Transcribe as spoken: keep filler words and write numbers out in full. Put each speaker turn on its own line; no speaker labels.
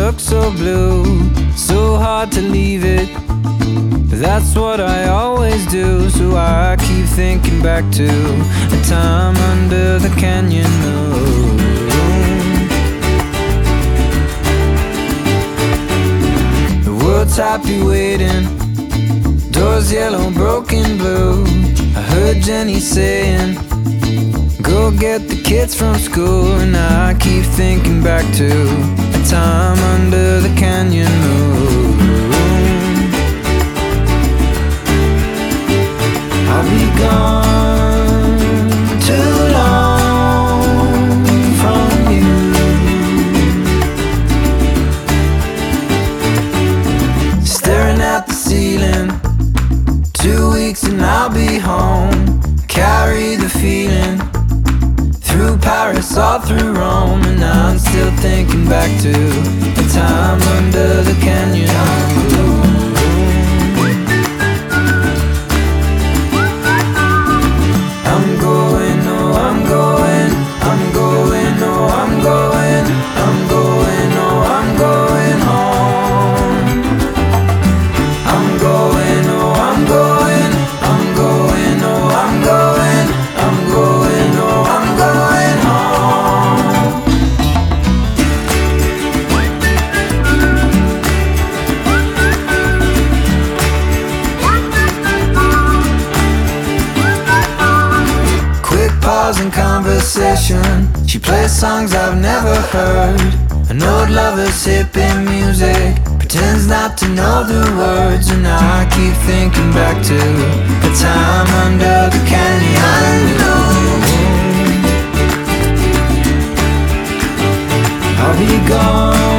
look so blue, so hard to leave it. But that's what I always do, so I keep thinking back to a time under the canyon moon. The world's happy waiting, doors yellow, broken blue. I heard Jenny saying, go get the kids from school. And I keep thinking back to a time under the canyon moon. I'll be gone too long from you. Staring at the ceiling, two weeks and I'll be home. Carry the feeling through Paris, all through Rome. And I'm still thinking back to a time under the canyon moon. I'm going, oh I'm going, I'm going, oh I'm going, I'm going, oh I'm going home. I'm going, oh I'm going, I'm going, oh I'm going, I'm going, oh I'm going home. Quick pause in conversation, she plays songs I've never heard. An old lover's hippie music, pretends not to know the words. And I keep thinking back to a time under the canyon moon. I'll be gone